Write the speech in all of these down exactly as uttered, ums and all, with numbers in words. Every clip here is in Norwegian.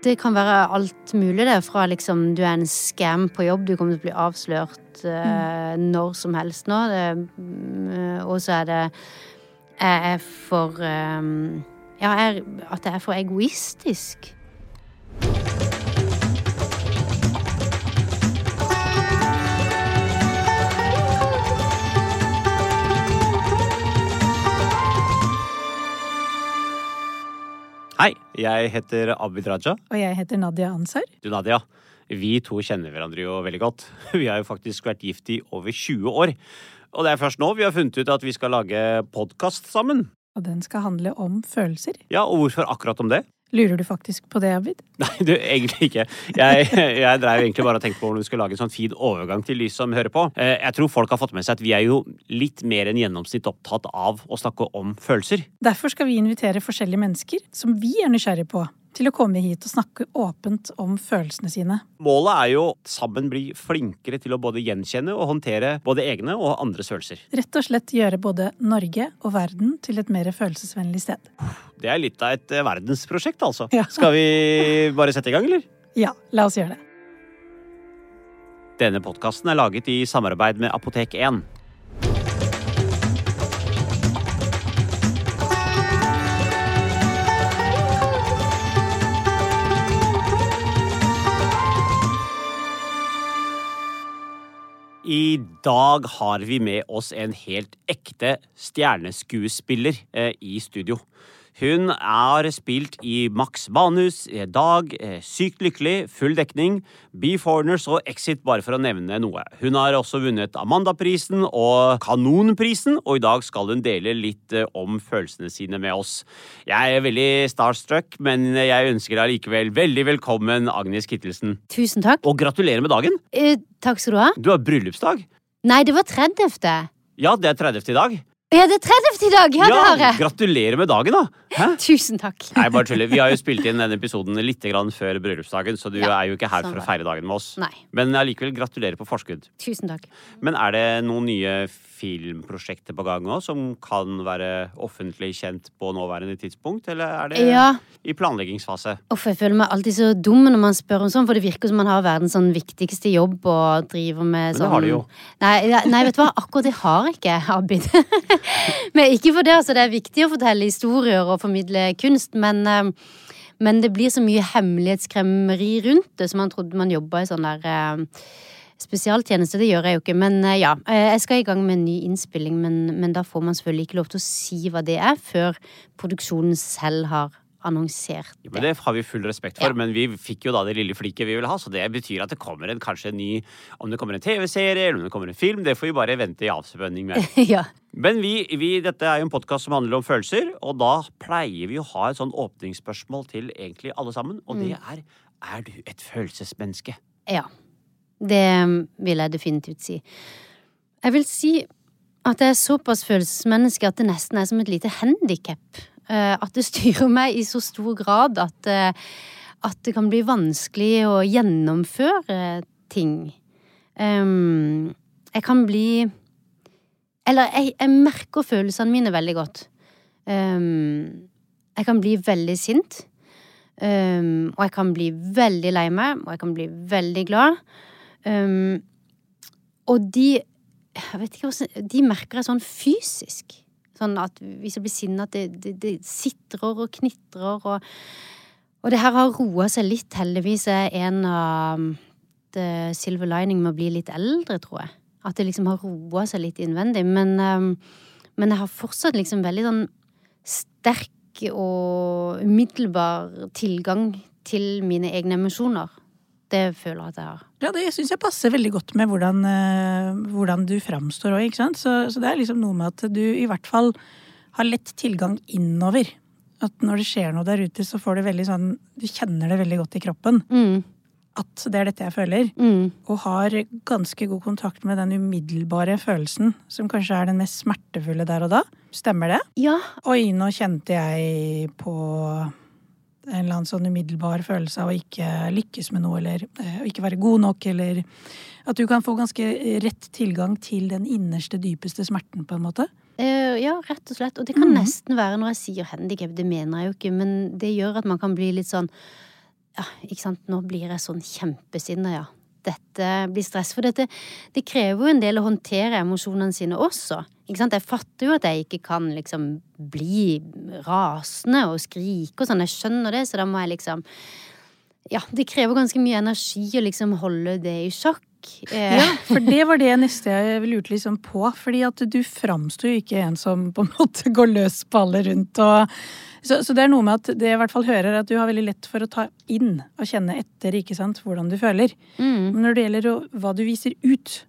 det kan være alt mulig det, fra liksom du er en scam på jobb, du kommer til å bli avslørt uh, mm. når som helst nå, det, uh, og så er det jeg er for um, ja, jeg, at jeg er for egoistisk. Hei, jeg heter Abid Raja. Og jeg heter Nadia Ansar. Du Nadia, vi to kjenner hverandre jo veldig godt. Vi har jo faktisk vært gift i over tjue år. Og det er først nå vi har funnet ut at vi skal lage podcast sammen. Og den skal handle om følelser. Ja, og hvorfor akkurat om det? Lurer du faktisk på det, Abid? Nei, du, egentlig ikke. Jeg, jeg drev egentlig bare og tenkte på hvordan vi skulle lage en sånn fin overgang til de som hører på. Jeg tror folk har fått med seg at vi er jo litt mer enn gjennomsnitt opptatt av å snakke om følelser. Derfor skal vi invitere forskjellige mennesker som vi er nysgjerrige på, til å komme hit og snakke åpent om følelsene sine. Målet er jo sammen bli flinkere til å både gjenkjenne og håndtere både egne og andres følelser. Rett og slett gjøre både Norge og verden til et mer følelsesvennlig sted. Det er litt av et verdensprosjekt, altså. Ja. Skal vi bare sette i gang, eller? Ja, la oss gjøre det. Denne podcasten er laget i samarbeid med Apotek én. I dag har vi med oss en helt ekte stjerneskuespiller eh, i studio. Hun har spilt i Max Manus, Dag, Sykt lykkelig, Full dekning, Be Foreigners og Exit, bare for å nevne noe. Hun har også vunnet Amandaprisen og Kanonprisen, og i dag skal hun dele litt om følelsene sine med oss. Jeg er veldig starstruck, men jeg ønsker deg likevel veldig velkommen, Agnes Kittelsen. Tusen takk. Og gratulerer med dagen. Eh, takk skal du ha. Du har bryllupsdag. Nei, det var tredivte. Ja, det er tredivte i dag. Ja, det er tredivte i dag, ja, ja, det har jeg. Gratulerer med dagen da. Hæ? Tusen takk. Nei, bare tuller. Vi har jo spilt inn denne episoden litt grann før bryllupsdagen, så du ja, er jo ikke her sånn for å feire dagen med oss. Nei. Men allikevel gratulerer på forskudd. Tusen takk. Men er det noen nye filmprosjekter på gang også, som kan være offentlig kjent på nåværende tidspunkt, eller er det ja. i planleggingsfase? Uff, jeg føler meg alltid så dum når man spør om sånn, for det virker som man har verdens sånn viktigste jobb og driver med sånn... Men det har du jo. Nei, nei, vet du hva? Akkurat det har jeg ikke, Abid. Men ikke for det, altså. Det er viktig å fortelle historier og formidle kunst, men, men det blir så mye hemmelighetskremmeri rundt det, som man trodde man jobbet i sånn der spesialtjeneste. Det gjør jeg jo ikke, men ja, jeg skal i gang med en ny innspilling, men, men da får man selvfølgelig ikke lov til å si hva det er, før produksjonen selv har annonsert det. Ja, men det har vi full respekt for, ja. Men vi fikk jo da det lille fliket vi vil ha, så det betyr at det kommer en, kanskje en ny, om det kommer en tv-serie, eller om det kommer en film, det får vi bare vente i avspenning med. Ja. Men vi, vi, dette er jo en podcast som handler om følelser, og da pleier vi å ha et sånn åpningsspørsmål til egentlig alle sammen, og det er, er du et følelsesmenneske? Ja, det vil jeg definitivt si. Jeg vil si at jeg er såpass følelsesmenneske at det nesten er som et lite handicap. At det styrer meg i så stor grad at, at det kan bli vanskelig å gjennomføre ting. Um, jeg kan bli... Eller jeg, jeg merker følelsene mine veldig godt. Um, jeg kan bli veldig sint. Um, og jeg kan bli veldig lei meg, og jeg kan bli veldig glad. Um, og de... Jeg vet ikke hvordan... De merker jeg sånn fysisk. Sånn at hvis jeg blir sinnet, at det, det, det sitrer og knitrer, og, og det her har roet seg litt, heldigvis er en av the silver lining med å bli litt eldre, tror jeg. At det liksom har roet seg litt innvendig, men, um, men jeg har fortsatt liksom veldig sånn sterk og umiddelbar tilgang til mine egne emosjoner. Det føler jeg at jeg har. Ja, det synes jeg passer veldig godt med hvordan, uh, hvordan du framstår også, ikke sant? Så, så det er liksom noe med at du i hvert fall har lett tilgang innover. At når det skjer noe der ute, så får du veldig sånn, du kjenner det veldig godt i kroppen. Mm. At det er dette jeg føler. Mm. Og har ganske god kontakt med den umiddelbare følelsen, som kanskje er den mest smertefulle der og da. Stemmer det? Ja. Oi, nå kjente jeg på... en eller annen sånn umiddelbar følelse av å ikke lykkes med noe, eller uh, ikke være god nok, eller at du kan få ganske rett tilgang til den innerste, dypeste smerten, på en måte. Uh, ja, rett og slett. Og det kan mm. nesten være når jeg sier handicap, det mener jeg jo ikke, men det gjør at man kan bli litt sånn, ja, ikke sant, nå blir jeg sånn kjempesinnet, ja. Dette blir stress, for dette, det krever jo en del å håndtere emosjonene sine også. Ikke sant? Jeg fatter jo at jeg ikke kan liksom bli rasende og skrike og sånn, jeg skjønner det, så da må jeg liksom, ja, det krever ganske mye energi å liksom holde det i sjakk. Ja, for det var det neste jeg lurte liksom på, fordi at du framstår jo ikke en som på en måte går løs på alle rundt, og så, så det er noe med at det jeg i hvert fall hører at du har veldig lett for å ta inn og kjenne etter, ikke sant, hvordan du føler. Mm. Men når det gjelder hva du viser ut,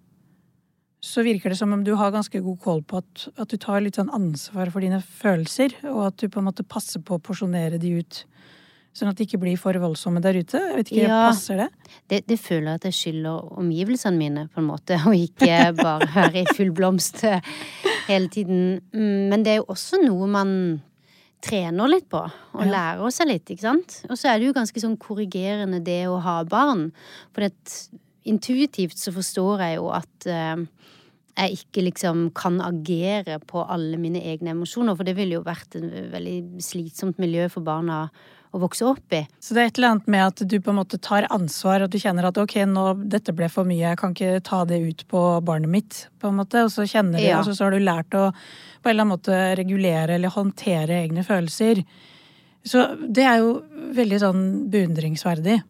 så virker det som om du har ganske god koll på at, at du tar litt sånn ansvar for dine følelser, og at du på en måte passer på å porsjonere de ut, sånn at de ikke blir for voldsomme der ute. Jeg vet ikke, ja, passer det? det? Det føler jeg at jeg skylder omgivelsene mine på en måte, og ikke bare være i full blomst hele tiden. Men det er jo også noe man trener litt på, og ja. Lærer seg litt, ikke sant? Og så er det jo ganske sånn korrigerende det å ha barn, for det, intuitivt så forstår jeg jo at uh, jeg ikke liksom kan agere på alle mine egne emosjoner, for det ville jo vært en veldig slitsomt miljø for barna å vokse opp i. Så det er et eller annet med at du på en måte tar ansvar, og du kjenner at ok, nå, dette ble for mye, jeg kan ikke ta det ut på barnet mitt, på en måte, og så kjenner du, ja. Og så har du lært å på en eller annen måte regulere eller håndtere egne følelser. Så det er jo veldig sånn beundringsverdig.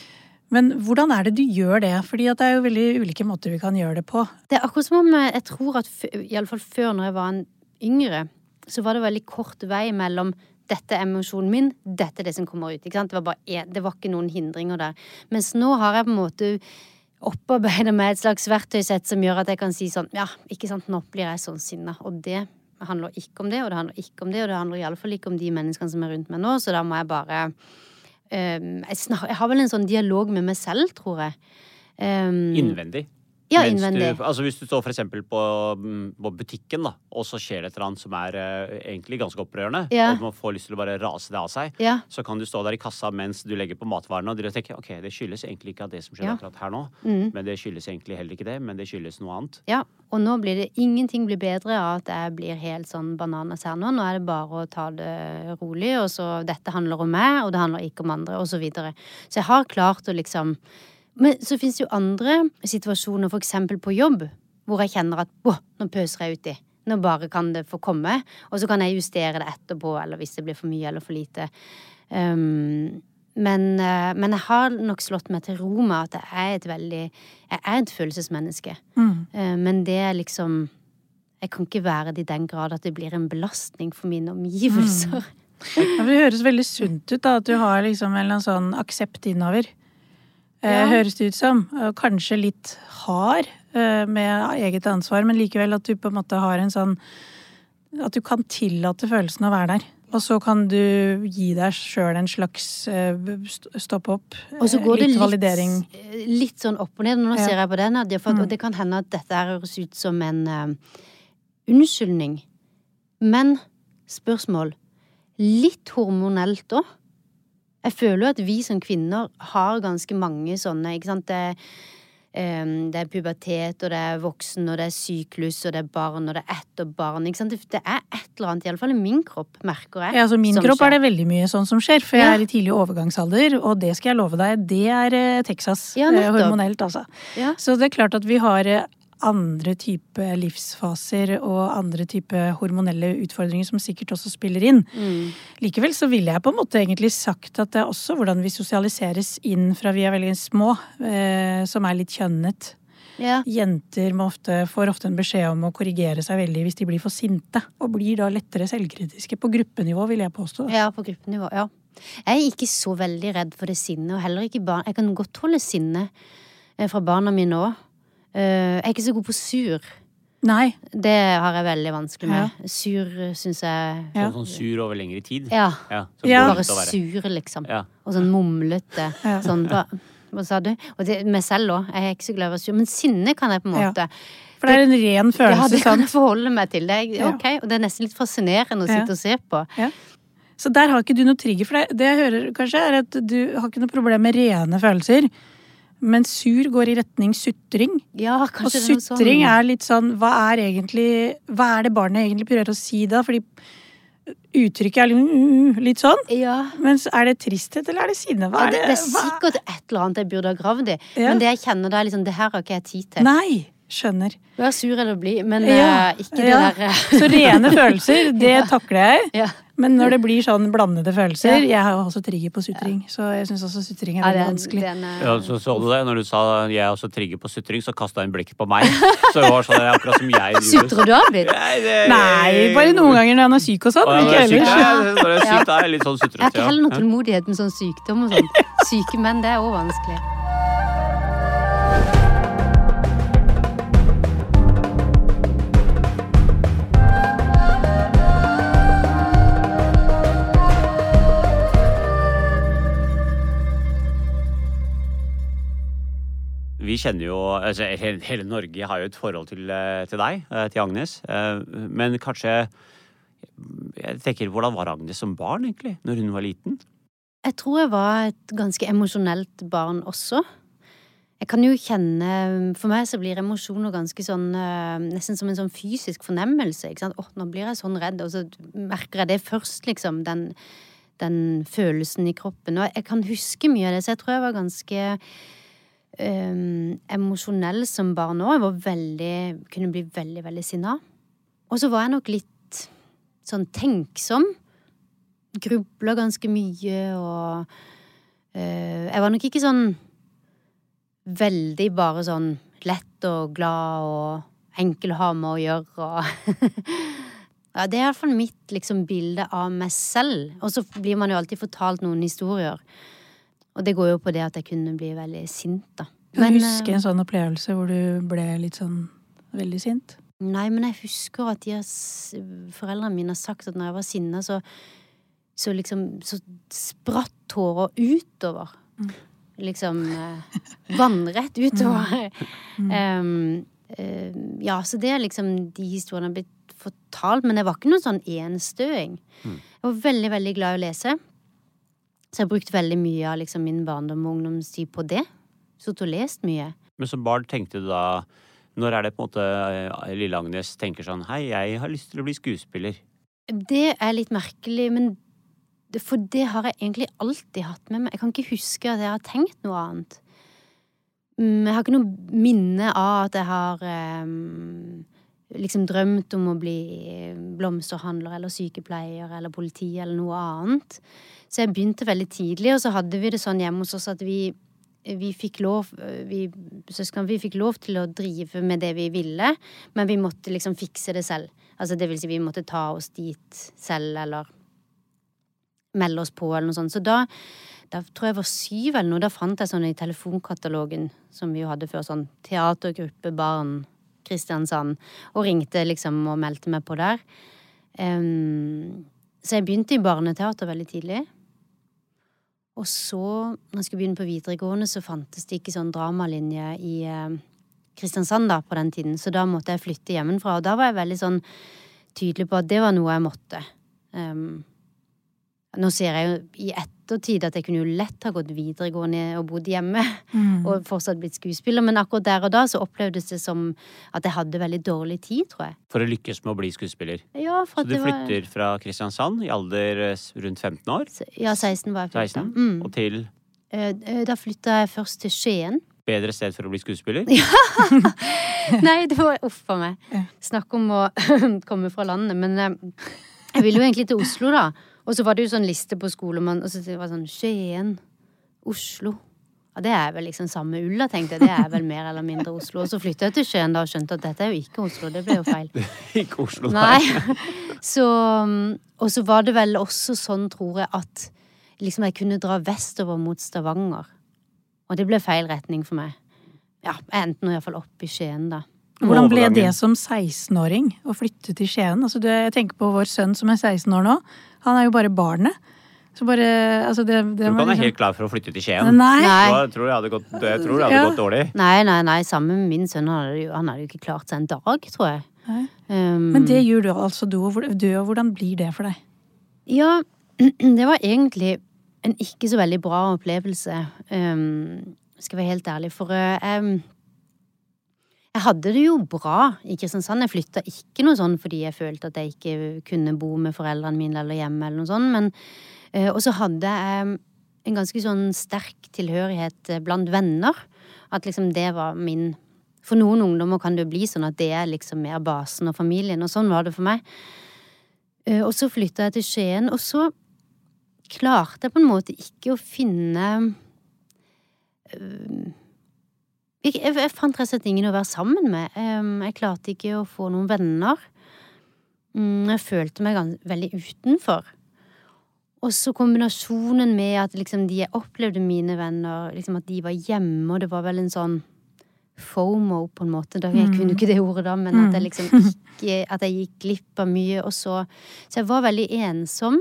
Men hvordan er det du gjør det? Fordi at det er jo veldig ulike måter vi kan gjøre det på. Det er akkurat som om jeg tror at, i alle fall før når jeg var en yngre, så var det veldig kort vei mellom dette er emosjonen min, dette er det som kommer ut, ikke sant? Det var bare, det var ikke noen hindringer der. Mens nå har jeg på en måte opparbeidet meg et slags verktøysett som gjør at jeg kan si sånn, ja, ikke sant, nå blir jeg sånn sinne, og det handler ikke om det, og det handler ikke om det, og det handler i alle fall ikke om de menneskene som er rundt meg nå, så da må jeg bare, um, jeg, snar, jeg har vel en sånn dialog med meg selv, tror jeg. Um, Innvendig? Ja, innvendig. Du, altså hvis du står for eksempel på, på butikken da, og så skjer det et eller annet som er uh, egentlig ganske opprørende, ja. Og man får lyst til å bare rase det av seg, ja. Så kan du stå der i kassa mens du legger på matvarene, og du tenker, ok, det skyldes egentlig ikke av det som skjer ja. Akkurat her nå, mm. Men det skyldes egentlig heller ikke det, men det skyldes noe annet. Ja, og nå blir det, ingenting blir bedre av at jeg blir helt sånn bananas her nå, nå er det bare å ta det rolig, og så dette handler om meg, og det handler ikke om andre, og så videre. Så jeg har klart å liksom. Men så finnes det jo andre situasjoner, for eksempel på jobb, hvor jeg kjenner at, åh, nå pøser jeg ut i. Nå bare kan det få komme, og så kan jeg justere det etterpå, eller hvis det blir for mye eller for lite. Um, men, uh, men jeg har nok slått meg til ro med at jeg er et veldig, jeg er et følelsesmenneske. Mm. Uh, men det er liksom, jeg kan ikke være det i den grad at det blir en belastning for mine omgivelser. Mm. Ja, det høres veldig sunt ut da, at du har liksom en eller annen sånn aksept innover. Ja. Høres det ut som, kanskje litt hard med eget ansvar, men likevel at du på en måte har en sånn, at du kan tillate følelsen å være der. Og så kan du gi deg selv en slags stopp opp, og så går litt det litt, validering. Litt sånn opp og ned, nå ja. Ser jeg på det, Nadia, for mm. det kan hende at dette høres ut som en uh, unnskyldning. Men, spørsmål, litt hormonelt også. Jeg føler jo at vi som kvinner har ganske mange sånne, ikke sant? Det, um, det er pubertet, og det er voksen, og det er syklus, og det er barn, og det er etter barn, ikke sant? Det er et eller annet, i alle fall i min kropp, merker jeg. Ja, altså min kropp skjer. Er det veldig mye sånn som skjer, for jeg ja. Er i tidlig overgangsalder, og det skal jeg love deg, det er uh, Texas, ja, hormonelt altså. Ja. Så det er klart at vi har uh, andre type livsfaser og andre type hormonelle utfordringer som sikkert også spiller inn. Mm. Likevel så ville jeg på en måte egentlig sagt at det er også hvordan vi sosialiseres inn fra vi er veldig små, eh, som er litt kjønnet. Ja. Jenter må ofte, får ofte en beskjed om å korrigere seg veldig hvis de blir for sinte, og blir da lettere selvkritiske på gruppenivå, vil jeg påstå. Ja, på gruppenivå, ja. Jeg er ikke så veldig redd for det sinne, og heller ikke barn. Jeg kan godt holde sinne fra barna mine også. Uh, jeg er ikke så god på sur. Nei. Det har jeg veldig vanskelig med. Ja. Sur, synes jeg. Ja. Sånn, sånn sur over lengre tid. Ja. Ja, ja. Bare sur, liksom. Ja. Og sånn mumlete. Ja. Sånn, hva, hva sa du? Og det, meg selv også. Jeg er ikke så glad i å være sur. Men sinne kan jeg på en måte. Ja. For det er en ren følelse. Ja, det kan jeg forholde meg til. Det er, ja. Ok, og det er nesten litt fascinerende å sitte ja. Og se på. Ja. Så der har ikke du noe trigger for deg. Det jeg hører kanskje er at du har ikke noe problem med rene følelser. Men sur går i retning sutring. Ja, kanskje og sutring er litt sånn, hva er egentlig, hva er det barnet egentlig prøver å si da? Fordi uttrykket er litt, litt sånn. Ja. Men er det tristhet, eller er det sinne? Hva Ja, er det, det? det er sikkert et eller annet jeg burde ha gravd i. Ja. Men det jeg kjenner da er liksom, det her har ikke jeg tid til. Nei, skjønner. Du er sur eller blid, men Ja, eh, ikke det ja. der. eh. Så rene følelser, det takler jeg. Ja. Men når det blir sånn blandede følelser, Ja. jeg har jo også trigger på sutring, så jeg synes også sutring er Ja, veldig den- vanskelig. den, eh, Ja, så så du det, når du sa jeg er også trigger på sutring, så kastet jeg en blikk på meg. Så det var sånn akkurat som jeg gjorde. Sutrer du av litt? Nei, det- Nei, bare noen ganger når han er syk og sånn, Å, men ja, ikke når jeg er syk, ellers. ja, Når jeg er syk, da er jeg litt sånn Jeg har sutrete. ikke heller noe tålmodighet med sånn sykdom og sånn. Syke menn, det er også vanskelig. Vi kjenner jo, altså hele, hele Norge har jo et forhold til, eh, til deg, eh, til Agnes. Eh, Men kanskje, jeg tenker, hvordan var Agnes som barn egentlig, når hun var liten? Jeg tror jeg var et ganske emosjonelt barn også. Jeg kan jo kjenne, for meg så blir emosjoner ganske sånn, eh, nesten som en sånn fysisk fornemmelse, ikke sant? Åh, nå blir jeg sånn redd, og så merker jeg det først, liksom, den, den følelsen i kroppen. Og jeg kan huske mye av det, så jeg tror jeg var ganske um, emosjonell som barn også. Jeg var veldig, kunne bli veldig, veldig sinna. Og så var jeg nok litt sånn tenksom. Grubla ganske mye, og uh, jeg var nok ikke sånn veldig bare sånn lett og glad og enkel å ha med å gjøre. Og ja, det er i hvert fall mitt liksom, bilde av meg selv. Og så blir man jo alltid fortalt noen historier. Og det går jo på det at jeg kunne bli veldig sint, da. Kan Men, du huske en sånn opplevelse hvor du ble litt sånn veldig sint? Nei, men jeg husker at de har, s- foreldrene mine har sagt at når jeg var sinna, så, så liksom så spratt tårer utover. Mm. Liksom eh, vannrett utover. um, eh, ja, så det er liksom de historiene har blitt fortalt, men det var ikke noen sånn enstøing. Mm. Jeg var veldig, veldig glad i å lese. Så jeg har brukt veldig mye av liksom, min barndom og ungdomstid på det. Så du har lest mye. Men som barn tenkte du da, når er det på en måte eh, lille Agnes tenker sånn, hei, jeg har lyst til å bli skuespiller. Det er litt merkelig, men det, for det har jeg egentlig alltid hatt med meg. Jeg kan ikke huske at jeg har tenkt noe annet. Mm, Jeg har ikke noe minne av at jeg har em, liksom drømt om å bli blomsterhandler eller sykepleier eller politi eller noe annet. Så jeg begynte veldig tidlig, og så hadde vi det sånn hjemme hos oss at vi, vi fikk lov, vi, søsken, vi fikk lov til å drive med det vi ville, men vi måtte liksom fikse det selv. Altså det vil si vi måtte ta oss dit selv, eller melde oss på, eller noe sånt. Så da, da tror jeg jeg var syv eller noe, da fant jeg sånn i telefonkatalogen, som vi jo hadde før, sånn teatergruppe barn Kristiansand, og ringte liksom og meldte meg på der. Um, så jeg begynte i barneteater veldig tidlig. Og så, når jeg skulle begynne på videregående, så fantes det ikke sånn dramalinje i eh, Kristiansand da, på den tiden. Så da måtte jeg flytte hjemmefra, og da var jeg veldig sånn tydelig på at det var noe jeg måtte. Um, nå ser jeg jo i ettertid at jeg kunne jo lett ha gått videregående og bodd hjemme, Mm. og fortsatt blitt skuespiller, men akkurat der og da så opplevdes det som at jeg hadde veldig dårlig tid, tror jeg. For å lykkes med å bli skuespiller. Ja, for Så at du det var... flytter fra Kristiansand i alder eh, s- rundt femten år, Ja, seksten var jeg flyttet. seksten, Mm. og til Eh, eh, Da flyttet jeg først til Skien. bedre sted for å bli skuespiller. Nei, det var uff for meg. Ja. Snakk om å komme fra landet. Men eh, jeg ville jo egentlig til Oslo, da. Og så var det jo sånn liste på skolen, og så var det sånn Skien, Oslo. Ja, det er vel liksom samme ulla, tenkte jeg. Det er vel mer eller mindre Oslo. Og så flyttet jeg til Skien da og skjønte at dette er jo ikke Oslo. Det ble jo feil. Ikke Oslo, Nei. Så, og så var det vel også sånn, tror jeg, at liksom jeg kunne dra vestover mot Stavanger. Og det ble feil retning for meg. Ja, jeg endte nå i hvert fall opp i Skien da. Hvordan ble Overgangen. det som seksten-åring å flytte til Skien? Altså, det, jeg tenker på vår sønn som er seksten år nå. Han er jo bare barnet. Så bare, altså det, det Du var kan være liksom- helt klar for å flytte til Skien. Nei. Nei. Da tror jeg hadde gått, jeg tror det hadde Ja. gått dårlig. Nei, nei, nei, sammen med min sønn, han hadde jo, han hadde jo ikke klart seg en dag, tror jeg. Nei. Um, Men det gjør du altså, du, og hvor- du, og hvordan blir det for deg? Ja, det var egentlig en ikke så veldig bra opplevelse. Um, skal jeg være helt ærlig, for uh, jeg, Jeg hadde det jo bra i Kristiansand. Jeg flyttet ikke noe sånn fordi jeg følte at jeg ikke kunne bo med foreldrene mine eller hjemme eller noe sånt, men uh, og så hadde jeg en ganske sånn sterk tilhørighet blant venner, at liksom det var min, for noen ungdommer kan det bli sånn at det er liksom mer basen og familien, og sånn var det for meg. Uh, og så flyttet jeg til Skien, og så klarte jeg på en måte ikke å finne uh, Jeg, jeg, jeg fant rett og slett ingen å være sammen med. Um, jeg klarte ikke å få noen venner. Um, jeg følte meg gans, veldig utenfor. Og så kombinasjonen med at liksom, de jeg opplevde mine venner, liksom, at de var hjemme, og det var vel en sånn FOMO på en måte. Da, jeg kunne ikke det ordet da, men at jeg liksom ikke, at jeg gikk glipp av mye. Og så, så jeg var veldig ensom.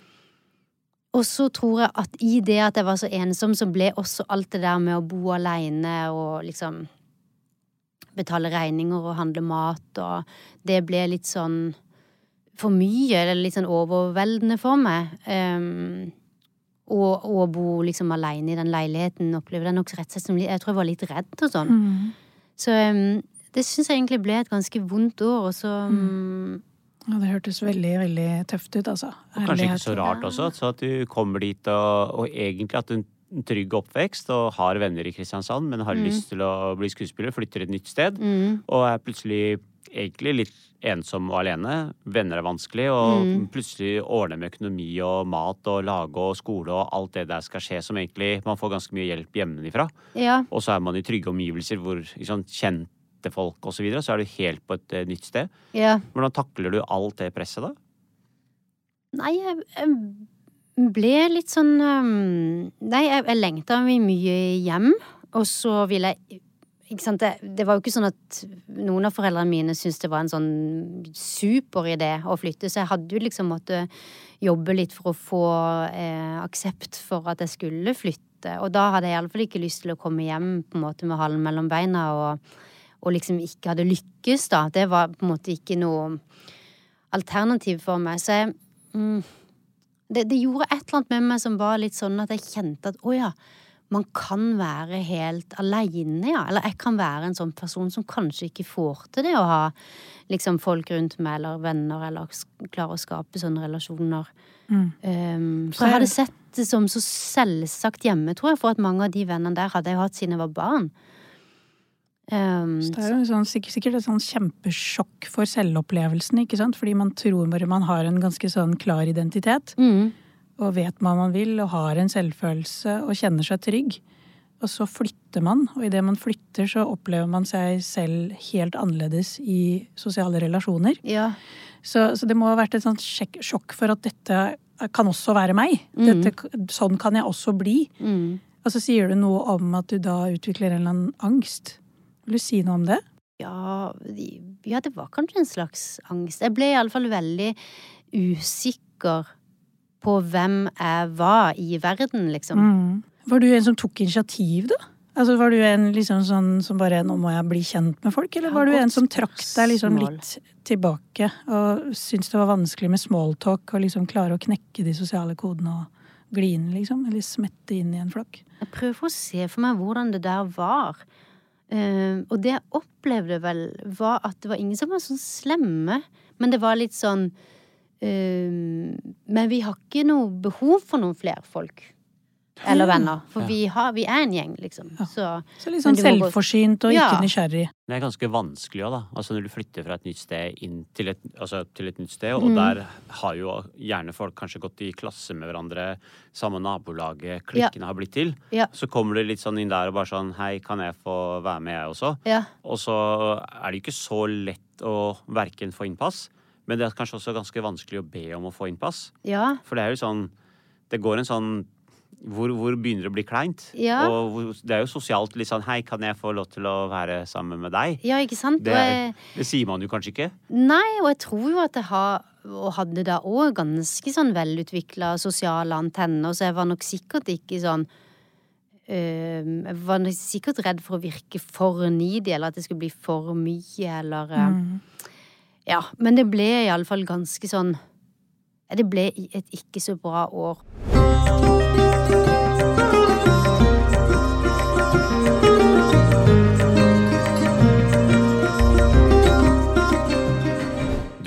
Og så tror jeg at i det at jeg var så ensom, så ble også alt det der med å bo alene og liksom betale regninger og handle mat, og det ble litt sånn for mye, eller litt sånn overveldende for meg. Um, og, og bo liksom alene i den leiligheten, opplevde jeg nok rett og slett som jeg tror jeg var litt redd og sånn. Mm. Så um, det synes jeg egentlig ble et ganske vondt år, og så... Um, Ja, det hørtes veldig, veldig tøft ut, altså. Og kanskje ikke så rart også, så at du kommer dit og, og egentlig at du en trygg oppvekst og har venner i Kristiansand, men har mm. lyst til å bli skuespiller, flytter et nytt sted, mm. og er plutselig egentlig litt ensom og alene. Venner er vanskelig, og mm. plutselig ordne med økonomi og mat og lage og skole og alt det der skal skje, som egentlig man får ganske mye hjelp hjemmefra. Ja. Og så er man i trygge omgivelser hvor liksom, kjent til folk og så videre, så er du helt på et uh, nytt sted. Ja. Hvordan takler du alt det presset da? Nei, jeg, jeg ble litt sånn um, nei, jeg, jeg lengtet mye hjem, og så ville jeg ikke sant, det, det var jo ikke sånn at noen av foreldrene mine syntes det var en sånn super idé å flytte, så jeg hadde jo liksom måttet jobbe litt for å få eh, aksept for at jeg skulle flytte, og da hadde jeg i alle fall ikke lyst til å komme hjem på en måte med halen mellom beina og og liksom ikke hadde lykkes da. Det var på en måte ikke noe alternativ for meg. Så jeg, mm, det, det gjorde et eller annet med meg som var litt sånn at jeg kjente at, åja, man kan være helt alene, ja. Eller jeg kan være en sånn person som kanskje ikke får til det å ha liksom folk rundt meg, eller venner, eller klare å skape sånne relasjoner. Mm. Um, for jeg hadde sett det som så selvsagt hjemme, tror jeg, for at mange av de vennene der hadde jeg hatt siden jeg var barn. Um, så det er jo sånn, sikkert, sikkert et sånn kjempesjokk for selvopplevelsen, ikke sant? Fordi man tror bare man har en ganske sånn klar identitet, mm. og vet hva man vil, og har en selvfølelse, og kjenner seg trygg. Og så flytter man, og i det man flytter så opplever man seg selv helt annerledes i sosiale relasjoner. Ja. Så, så det må ha vært et sånt sjekk, sjokk for at dette kan også være meg. Mm. Dette, sånn kan jeg også bli. Mm. Og så sier du noe om at du da utvikler en eller annen angst. Vil du si noe om det? Ja, ja, det var kanskje en slags angst. Jeg ble i alle fall veldig usikker på hvem jeg var i verden, liksom. Mm. Var du en som tok initiativ, da? Altså, var du en liksom sånn som bare, nå må jeg bli kjent med folk, eller var du en som trakk deg liksom litt tilbake og syntes det var vanskelig med smalltalk og liksom klare å knekke de sosiale kodene og gli inn, liksom, eller smette inn i en flokk? Jeg prøver å se for meg hvordan det der var. Uh, og det jeg opplevde vel var at det var ingen som var sånn slemme, men det var litt sånn uh, men vi har ikke noe behov for noen flere folk eller venner, for ja. vi, har, vi er en gjeng liksom. Ja. Så, så litt sånn selvforsynt og ja. ikke nysgjerrig. Det er ganske vanskelig også da, altså når du flytter fra et nytt sted inn til et, altså til et nytt sted, og mm. der har jo gjerne folk kanskje gått i klasse med hverandre, samme nabolaget, klikkene ja. har blitt til, ja. så kommer du litt sånn inn der og bare sånn, hei, kan jeg få være med jeg også? Ja. Og så er det ikke så lett å hverken få innpass, men det er kanskje også ganske vanskelig å be om å få innpass. Ja. For det er jo sånn, det går en sånn Hvor, hvor begynner det å bli kleint? Ja. Og hvor, det er jo sosialt litt sånn, hei, kan jeg få lov til å være sammen med deg? Ja, ikke sant? Det, jeg... det sier man jo kanskje ikke. Nei, og jeg tror jo at jeg har, og hadde da også ganske sånn velutviklet sosiale antenner, så jeg var nok sikkert ikke sånn, øh, jeg var nok sikkert redd for å virke for needy, eller at det skulle bli for mye, eller, mm. ja, men det ble i alle fall ganske sånn, det ble et ikke så bra år.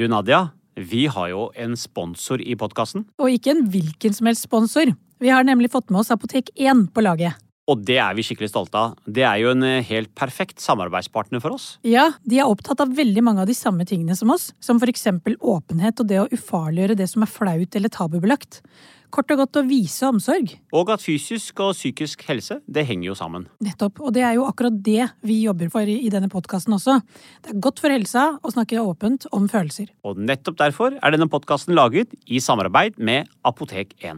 Du, Nadia, vi har jo en sponsor i podcasten. Og ikke en hvilken som helst sponsor. Vi har nemlig fått med oss Apotek én på laget. Og det er vi skikkelig stolte av. Det er jo en helt perfekt samarbeidspartner for oss. Ja, de er opptatt av veldig mange av de samme tingene som oss, som for eksempel åpenhet og det å ufarliggjøre det som er flaut eller tabubelagt. Kort og godt å vise omsorg. Og at fysisk og psykisk helse, det henger jo sammen. Nettopp, og det er jo akkurat det vi jobber for i denne podcasten også. Det er godt for helsa å snakke åpent om følelser. Og nettopp derfor er denne podcasten laget i samarbeid med Apotek én.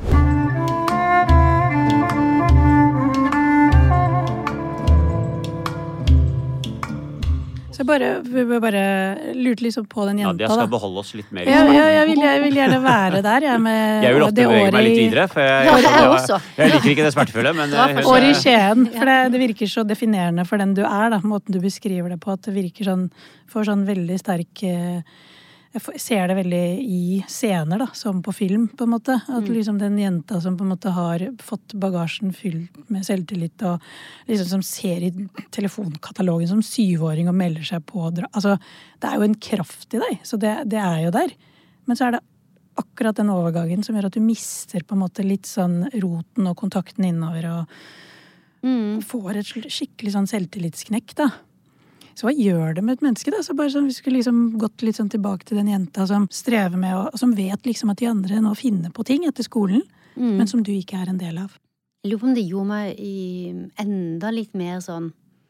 Så jeg bare, jeg bare lurte liksom på den jenta, Nadia skal beholde oss litt mer. Ja, ja, jeg, vil, jeg vil gjerne være der, jeg, med jeg vil ofte det bevege året meg litt i... videre, for jeg, Ja, jeg, jeg jeg, også. jeg liker ikke det smertefulle, men... Året i Skien, for det, det virker så definerende for den du er, da, måten du beskriver det på, at det virker sånn, for sånn veldig sterk... Jeg ser det veldig i scener, da, som på film, på en måte. At liksom den jenta som på en måte har fått bagasjen fylt med selvtillit, og liksom som ser i telefonkatalogen som syvåring og melder seg på. Altså, det er jo en kraft i deg, så det, det er jo der. Men så er det akkurat den overgangen som gjør at du mister på en måte litt sånn roten og kontakten innover, og mm. får et skikkelig sånn selvtillitsknekk, da. Så hva gjør det med et menneske, da? Så bare sånn, vi skulle liksom gått litt sånn tilbake til den jenta som strever med, og, og som vet liksom at de andre nå finner på ting etter skolen, mm. men som du ikke er en del av. Jeg lurer på om det gjorde meg i enda litt mer sånn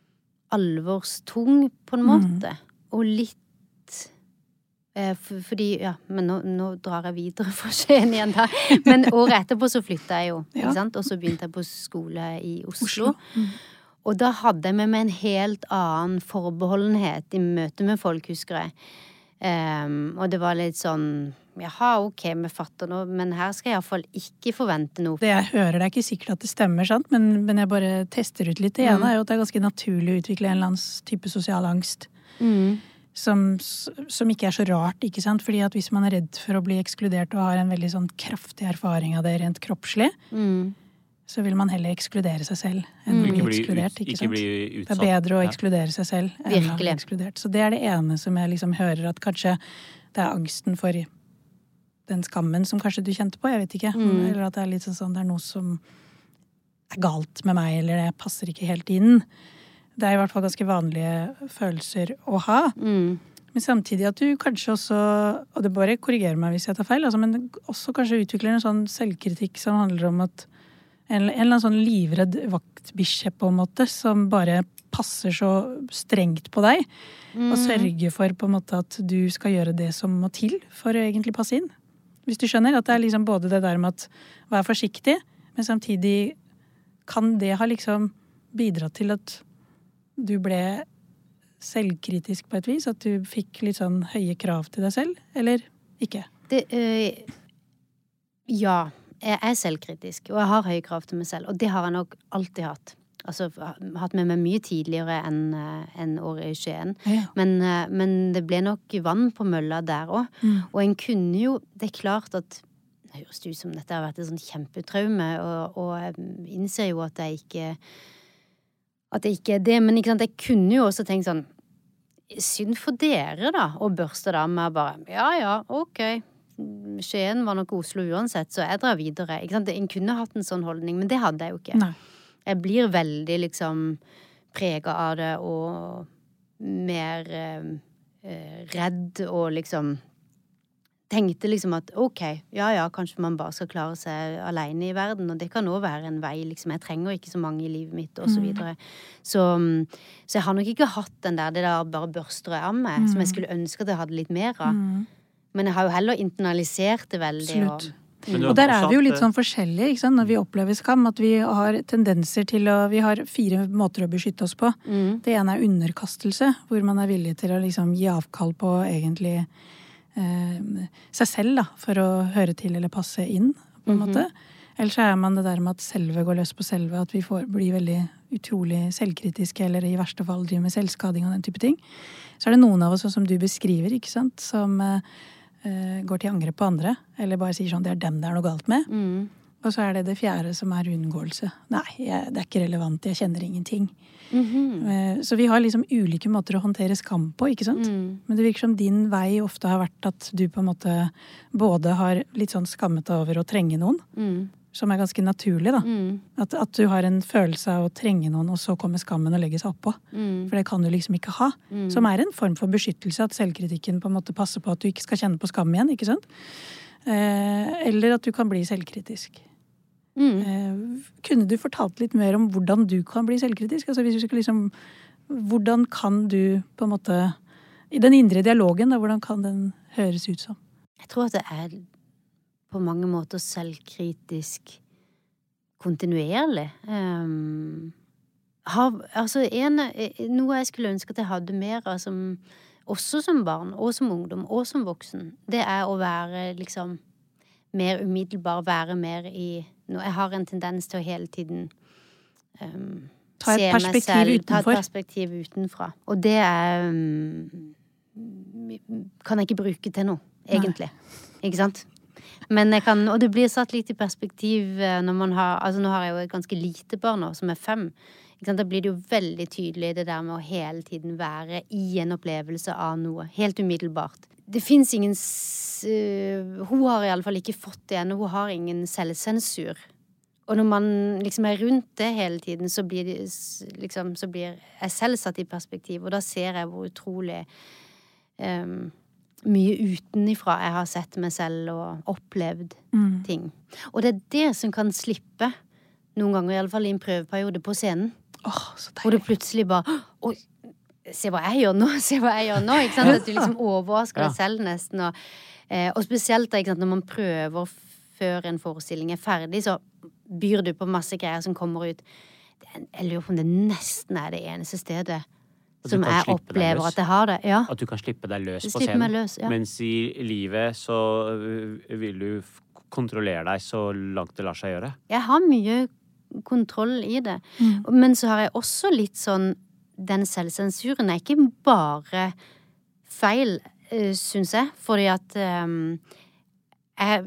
alvorstung på en måte, mm. og litt, eh, for, fordi, ja, men nå, nå drar jeg videre fra Skien igjen da, men året etterpå så flyttet jeg jo, ja. Ikke sant? Og så begynte jeg på skole i Oslo. Oslo. Mm. Og da hadde jeg med meg en helt annen forbeholdenhet i møte med folk, husker jeg. Um, og det var litt sånn, jaha, ok, vi fatter noe, men her skal jeg i hvert fall ikke forvente noe. Det jeg hører, det er ikke sikkert at det stemmer, sant? Men, men jeg bare tester ut litt. Det ene mm. er jo at det er ganske naturlig å utvikle en eller annen type sosial angst. Mm. Som, som ikke er så rart, ikke sant? Fordi at hvis man er redd for å bli ekskludert og har en veldig sånn kraftig erfaring av det rent kroppslig, mm. så vil man heller ekskludere seg selv enn å bli ekskludert, ikke sant? Det er bedre å ekskludere seg selv enn å bli ekskludert. Så det er det ene som jeg liksom hører, at kanskje det er angsten for den skammen som kanskje du kjente på, jeg vet ikke. Mm. Eller at det er litt sånn, det er noe som er galt med meg, eller det passer ikke helt inn. Det er i hvert fall ganske vanlige følelser å ha. Mm. Men samtidig at du kanskje også, og det bare korrigerer meg hvis jeg tar feil, altså, men også kanskje utvikler en sånn selvkritikk som handler om at En, en eller annen sånn livredd vaktbikkje på en måte, som bare passer så strengt på deg, mm. og sørger for på en måte at du skal gjøre det som må til for å egentlig passe inn. Hvis du skjønner at det er liksom både det der med at vær forsiktig, men samtidig kan det ha liksom bidratt til at du ble selvkritisk på et vis, at du fikk litt sånn høye krav til deg selv, eller ikke? Det, øh, ja. Jeg er selvkritisk, og jeg har høye krav til meg selv, og det har jeg nok alltid hatt. Altså, hatt med meg mye tidligere enn en året i Skien. Ja. Men, men det ble nok vann på mølla der også. Mm. Og en kunne jo, det er klart at, det høres ut som dette har vært et sånn kjempetraume, og, og jeg innser jo at jeg ikke, at jeg ikke er det, men ikke sant, jeg kunne jo også tenkt sånn, synd for dere da, og børste da med bare, ja, ja, ok, Skien var nok Oslo uansett, så jeg drar videre. Ikke sant? En kunne hatt en sånn holdning, men det hadde jeg jo ikke. Nei. Jeg blir veldig liksom preget av det, og mer eh, redd, og liksom tenkte liksom at ok, ja ja, kanskje man bare skal klare seg alene i verden, og det kan også være en vei, liksom. Jeg trenger ikke så mange i livet mitt, og så videre. Mm. Så, så jeg har nok ikke hatt den der, det der bare børster av meg, mm. som jeg skulle ønske at jeg hadde litt mer av. Mm. Men jeg har jo heller internalisert det veldig. Og, mm. og der er vi jo litt sånn forskjellige, ikke sant? Når vi opplever skam, at vi har tendenser til å, vi har fire måter å beskytte oss på. Mm. Det ene er underkastelse, hvor man er villig til å liksom gi avkall på egentlig eh, seg selv, da, for å høre til eller passe inn, på en mm-hmm. måte. Ellers er man det der med at selve går løs på selve, at vi får bli veldig utrolig selvkritiske, eller i verste fall driver med selvskading og den type ting. Så er det noen av oss, som du beskriver, ikke sant, som eh, går til angrep på andre, eller bare sier sånn, det er dem det er noe galt med. Mm. Og så er det det fjerde som er unngåelse. Nei, jeg, det er ikke relevant, jeg kjenner ingenting. Mhm. Så vi har liksom ulike måter å håndtere skam på, ikke sant? Mm. Men det virker som din vei ofte har vært at du på en måte både har litt sånn skammet deg over å trenge noen, Mm. som er ganske naturlig da. Mm. At, at du har en følelse av å trenge noen, og så kommer skammen og legger seg oppå. Mm. For det kan du liksom ikke ha. Mm. Som er en form for beskyttelse, at selvkritikken på en måte passer på at du ikke skal kjenne på skam igjen, ikke sant? Eh, eller at du kan bli selvkritisk. Mm. Eh, kunne du fortalt litt mer om hvordan du kan bli selvkritisk? Altså hvis du skal liksom, hvordan kan du på en måte, i den indre dialogen da, hvordan kan den høres ut som? Jeg tror at det er på mange måter selvkritisk kontinuerlig. Um, har, altså en, noe jeg skulle ønske at jeg hadde mer av som, også som barn, og som ungdom, og som voksen, det er å være liksom mer umiddelbar, være mer i noe. Jeg har en tendens til å hele tiden um, ta et se meg perspektiv selv, utenfor. ta et perspektiv utenfra. Og det er um, kan jeg ikke bruke til noe, egentlig. Nei. Ikke sant? Men jeg kan, og det blir satt litt i perspektiv når man har, altså nå har jeg jo et ganske lite barn nå, som er fem. Ikke sant? Da blir det jo veldig tydelig det der med å hele tiden være i en opplevelse av noe, helt umiddelbart. Det finnes ingen, uh, hun har i alle fall ikke fått det ennå, hun har ingen selvsensur. Og når man liksom er rundt det hele tiden, så blir, det, liksom, så blir jeg selv satt i perspektiv, og da ser jeg hvor utrolig um, mye utenifra jeg har sett meg selv og opplevd Mm. ting. Og det er det som kan slippe noen ganger, i alle fall i en prøveperiode på scenen. Åh, så Hvor deilig. det plutselig bare, oi, se hva jeg gjør nå, se hva jeg gjør nå, ikke sant? At du liksom overrasker Ja. deg selv nesten, og, eh, og spesielt da, ikke sant, når man prøver før en forestilling er ferdig, så byr du på masse greier som kommer ut. Det er, jeg lurer på om det nesten er det eneste stedet At du som kan jeg slippe deg opplever løs. at jeg har det, ja. At du kan slippe deg løs på Slippe meg scenen. løs, ja. Mens i livet så øh, vil du f- kontrollere deg så langt det lar seg gjøre. Jeg har mye kontroll i det. Mm. Men så har jeg også litt sånn, den selvsensuren er ikke bare feil, uh, synes jeg, fordi at um, jeg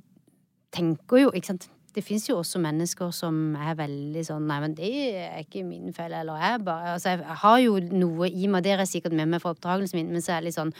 tenker jo, ikke sant, det finnes jo også mennesker som er veldig sånn, nei, men det er ikke min feil, eller jeg bare, altså jeg har jo noe i meg, det er sikkert med meg fra oppdragelsen min, men så er jeg litt sånn,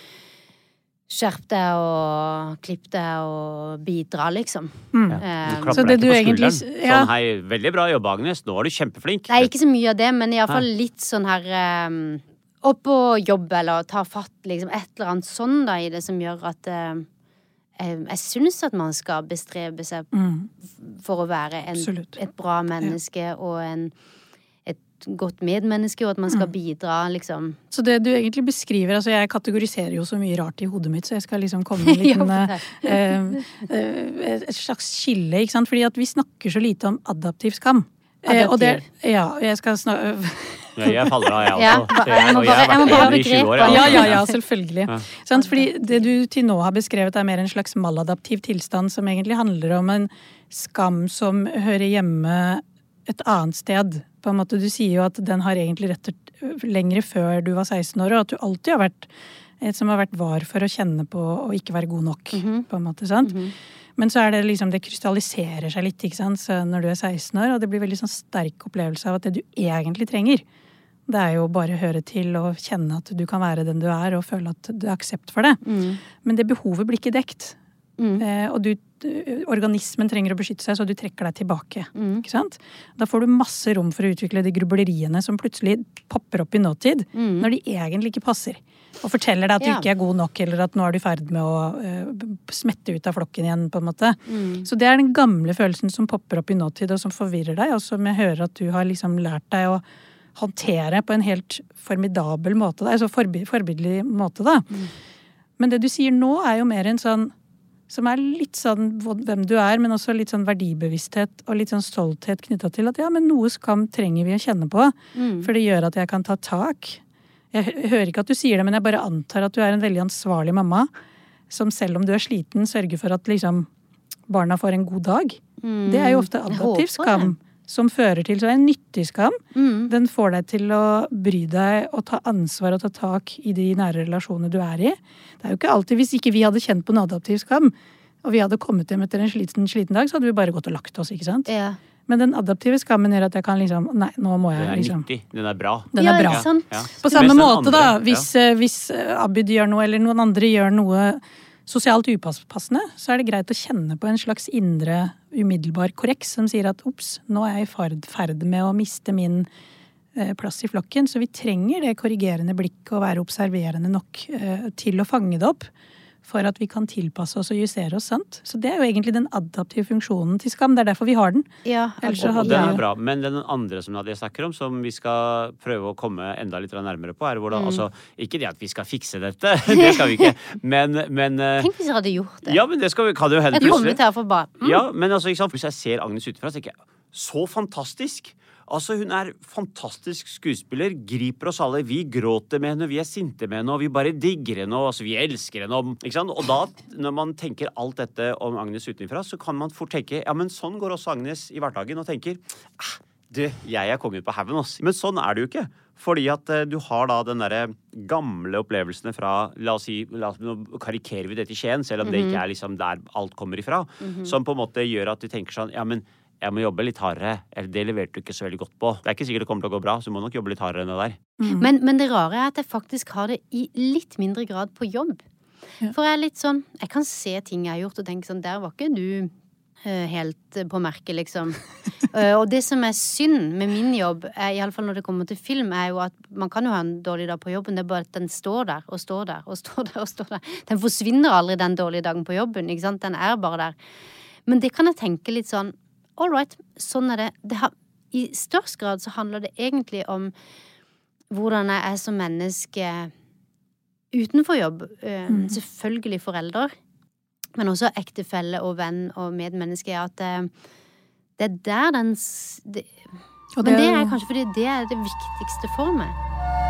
skjerp deg og klipp deg og bidra, liksom. Mm. Ja. Eh, Du klapper så deg det ikke du på egentlig- skulderen. ja. Sånn, hei, veldig bra jobba, Agnes. Nå er du kjempeflink. Det er ikke så mye av det, men i alle fall litt sånn her um, opp på jobb, eller ta fatt, liksom, et eller annet sånn da i det som gjør at um, jeg, jeg synes at man skal bestrebe seg Mm. for å være en, Absolutt. et bra menneske og en, et godt medmenneske, og at man skal Mm. bidra, liksom. Så det du egentlig beskriver, altså jeg kategoriserer jo så mye rart i hodet mitt, så jeg skal liksom komme med en Ja, liten, for eh, eh, et slags skille, ikke sant? Fordi at vi snakker så lite om adaptiv skam. Eh, og det, ja, jeg skal snakke... Ja, jeg faller av, jeg også. Ja, Så jeg må og bare- har jeg må vært bare leder i tjue år, begrepe- Ja, jeg. ja, ja, selvfølgelig. Ja. Sant? Fordi det du til nå har beskrevet er mer en slags maladaptiv tilstand som egentlig handler om en skam som hører hjemme et annet sted. På en måte, du sier jo at den har egentlig rett lengre før du var seksten år, og at du alltid har vært et som har vært var for å kjenne på å ikke være god nok, Mhm. på en måte, sant? Mhm. Men så er det liksom, det krystalliserer seg litt, ikke sant, så når du er seksten år, og det blir veldig sånn sterk opplevelse av at det du egentlig trenger, det er jo bare å høre til og kjenne at du kan være den du er, og føle at det er aksept for det. Mm. Men det behovet blir ikke dekt. Mm. Eh, og du, organismen trenger å beskytte seg, så du trekker deg tilbake. Mm. Ikke sant? Da får du masse rom for å utvikle de grubleriene som plutselig popper opp i nåtid, Mm. når de egentlig ikke passer. Og forteller deg at du Ja. ikke er god nok, eller at nå er du i ferd med å eh, smette ut av flokken igjen, på en måte. Mm. Så det er den gamle følelsen som popper opp i nåtid, og som forvirrer deg, og som jeg hører at du har liksom lært deg å håndtere på en helt formidabel måte, da, altså forbi- forbilledlig måte, da. Mm. Men det du sier nå er jo mer en sånn, som er litt sånn hvem du er, men også litt sånn verdibevissthet og litt sånn stolthet knyttet til at ja, men noe skam trenger vi å kjenne på, Mm. for det gjør at jeg kan ta tak. Jeg hø- hører ikke at du sier det, men jeg bare antar at du er en veldig ansvarlig mamma, som selv om du er sliten, sørger for at liksom barna får en god dag. Mm. Det er jo ofte Jeg adaptiv håper skam, som fører til, så er en nyttig skam. det. Mm. Den får deg til å bry deg og ta ansvar og ta tak i de nære relasjonene du er i. Det er jo ikke alltid, hvis ikke vi hadde kjent på en adaptiv skam, og vi hadde kommet hjem etter en sliten, sliten dag, så hadde vi bare gått og lagt oss, ikke sant? Ja. Men den adaptive skammen gjør at jeg kan liksom, nei, nå må jeg Den er liksom... nyttig, den er bra. Den ja, er bra. Ikke sant? Ja. På samme Mens den måte da, andre- hvis, ja. eh, hvis Abid gjør noe, eller noen andre gjør noe sosialt upassende, så er det greit å kjenne på en slags indre umiddelbar korreks som sier at, opps, nå er jeg i ferd, ferd med å miste min eh, plass i flokken, så vi trenger det korrigerende blikk og være observerende nok eh, til å fange det opp, for at vi kan tilpasse oss og justere oss, sant? Så det er jo egentlig den adaptive funksjonen til skam, det er derfor vi har den. Ja, Ellers så Og hadde den vi- er bra, men den andre som Nadia snakker om, som vi skal prøve å komme enda litt nærmere på, er hvordan, Mm. altså, ikke det at vi skal fikse dette, det skal vi ikke, men, men eh, Tenk hvis jeg hadde gjort det. ja, men det skal vi, kan det jo hende Jeg kommer plutselig. til å få bare mm. Ja, men altså, ikke sant, hvis jeg ser Agnes utenfra, så tenker jeg, så fantastisk! Altså, hun er fantastisk skuespiller, griper oss alle, vi gråter med henne, vi er sinte med henne, og vi bare digger henne, og altså, vi elsker henne, og, ikke sant? Og da, når man tenker alt dette om Agnes utenfra, så kan man fort tenke, ja, men sånn går også Agnes i hverdagen, og tenker, ah, du, jeg er kongen på heaven, også. Men sånn er det jo ikke. Fordi at uh, du har da den der gamle opplevelsene fra, la oss si, la oss, nå karikerer vi det til Skien, selv om mm-hmm. det ikke er liksom der alt kommer ifra, mm-hmm. som på en måte gjør at du tenker sånn, ja, men jeg må jobbe litt hardere, eller det leverte du ikke så veldig godt på. Det er ikke sikkert det kommer til å gå bra, så du må nok jobbe litt hardere enn det der. Mm. Men, men det rare er at jeg faktisk har det i litt mindre grad på jobb. Ja. For jeg er litt sånn, jeg kan se ting jeg har gjort og tenke sånn, der var ikke du uh, helt på merket, liksom. uh, og det som er synd med min jobb, er, i alle fall når det kommer til film, er jo at man kan jo ha en dårlig dag på jobben, det er bare at den står der, og står der, og står der, og står der. Den forsvinner aldri den dårlige dagen på jobben, ikke sant? Den er bare der. Men det kan jeg tenke litt sånn, all right, sånn er det. det har, I størst grad så handler det egentlig om hvordan jeg er som menneske utenfor jobb. Mm. Selvfølgelig forelder, men også ektefelle og venn og medmenneske. At det, det er der den... Det, det, men det er kanskje fordi det er det viktigste for meg.